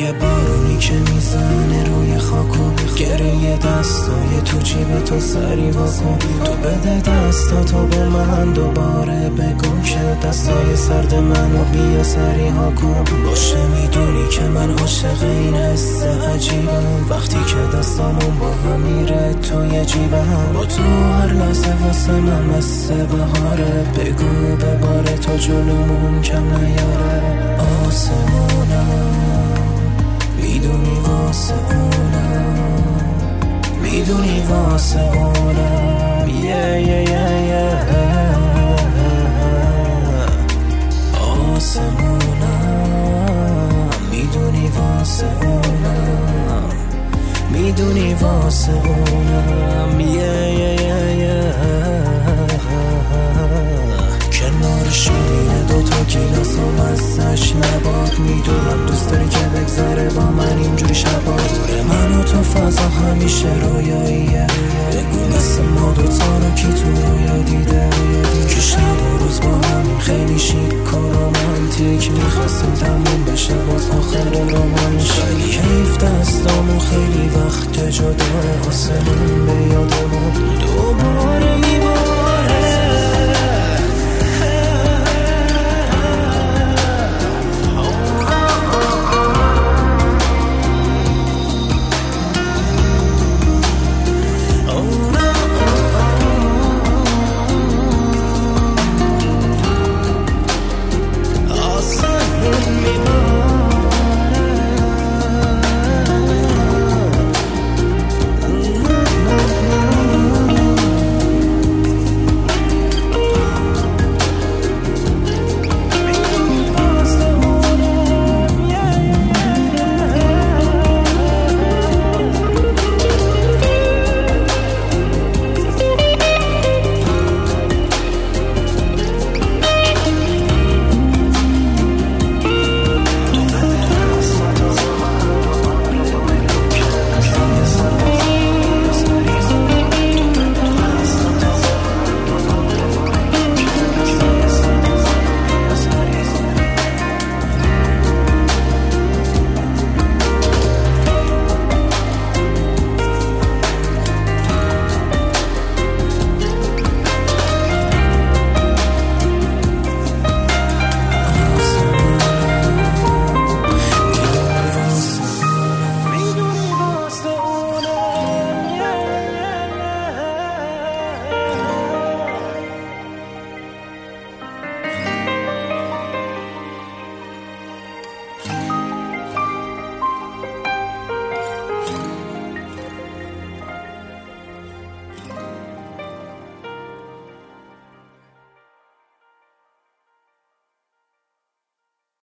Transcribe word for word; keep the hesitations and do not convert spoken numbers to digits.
صدای بارونی که میزنه روی خاکو، گریه دستای تو جیب تو سری واسه تو بده دستاتو به من دوباره بگو که دستای سرد منو بیا سری ها کن. باشه میدونی که من عاشق این حس عجیبم، وقتی که دستامون با هم میره توی جیبم. با تو هر لحظه واسه من مثل بهاره، بگو بباره تا جلومون کم نیاره. آسمونم میدونی واسه اونم، میدونی واسه اونم یه یه یه یه. آسمونم میدونی واسه اونم، میدونی واسه اونم یه یه یه یه. کنار شیرین دوتا گیلاس و مزهش نباد، میدونم دوست داری که بگذره با من اینجوری شبا. دور من و تو فضا همیشه رویاییه، بگو مثل ما دوتا رو کی تو رویا دیده که شب و روز با همین خیلی شیک و رومانتیک. میخواستیم تموم بشه باز آخر رومان، خیلی حیف دستامو خیلی وقت جدا، آسمون به یادمون دوباره می